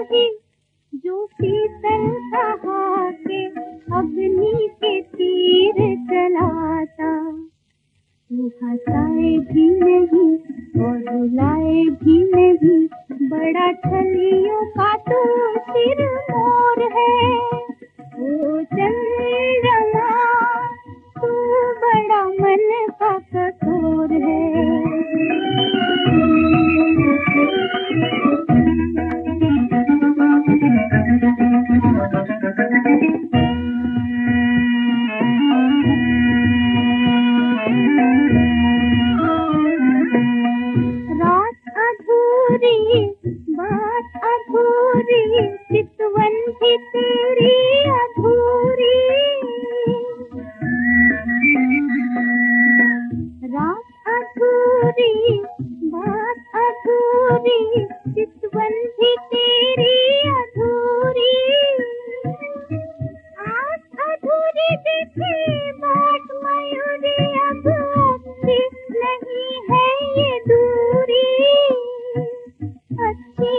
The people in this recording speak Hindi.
वही जो शीतल कहा के अग्नि के तीर चलाता। तू हंसाए भी नहीं और रुलाए भी नहीं, बड़ा छलियों का तू सिर मोर है। ओ चंद्रमा तू बड़ा मन का कठोर है। रात अधूरी बात अधूरी, चितवन भी तेरी अधूरी। रात अधूरी बात अधूरी, चितवन भी तेरी अधूरी। आस अधूरी दिखी बाट मयूरी, अब अच्छी नहीं है ये दूरी। अच्छी